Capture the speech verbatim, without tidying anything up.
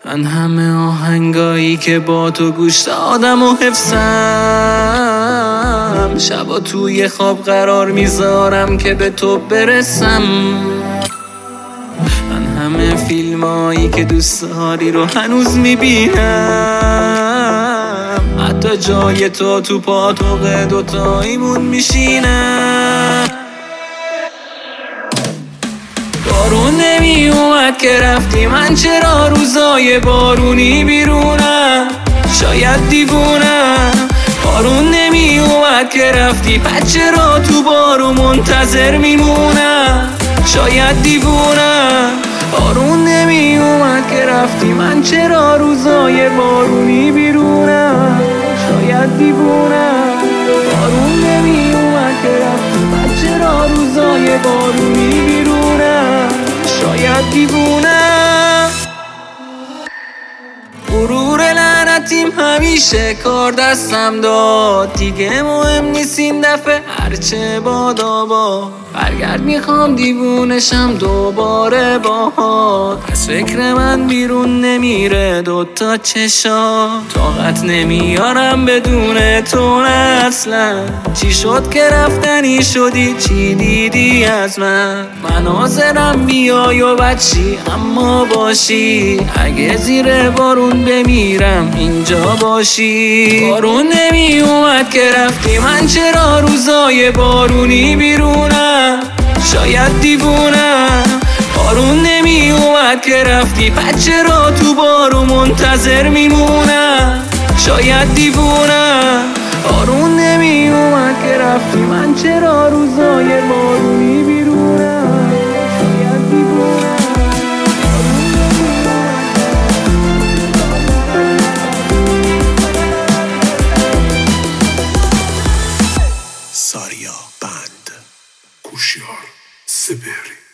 من همه آهنگایی که با تو گوش دادم و حفظم، شبا توی خواب قرار میذارم که به تو برسم. من همه فیلمایی که دوست داری رو هنوز میبینم، حتی جای تو تو پاتوق دوتاییمون میشینم. بارون نمی اومد که رفتی، من چرا روزای بارونی بیرونم؟ شاید دیوونم. بارون نمی اومد که رفتی، پس چرا تو بارو منتظر میمونم؟ شاید دیوونم. بارون نمی اومد که رفتی، من چرا روزای بارونی بیرونم؟ شاید دیوونم. بارون نمی اومد که رفتی، من چرا روزای بارونی بیرونم؟ شاید دیوونم. غرور لعنتیم همیشه کار دستم داد، دیگه مهم نیست این دفعه هرچه بادا با. برگرد میخوام دیوونشم دوباره باهات، از فکر من بیرون نمیره دوتا چشا. طاقت نمیارم بدون تو نه اصلا، چی شد که رفتنی شدی؟ چی دیدی از من؟ من حاضرم بیای و بچی اما باشی، اگه زیر بارون بمیرم اینجا باشی. بارون نمی اومد که رفتی، من چرا روزای بارونی بیرونم؟ شاید دیوونم. بارون نمی اومد که رفتی، پس چرا تو بارو منتظر میمونم؟ شاید دیوونم. بارون نمی اومد که رفتی، من چرا روزای بارونی بیرونم؟ شاید دیوونم. ساریا بند کوشیار سپهری.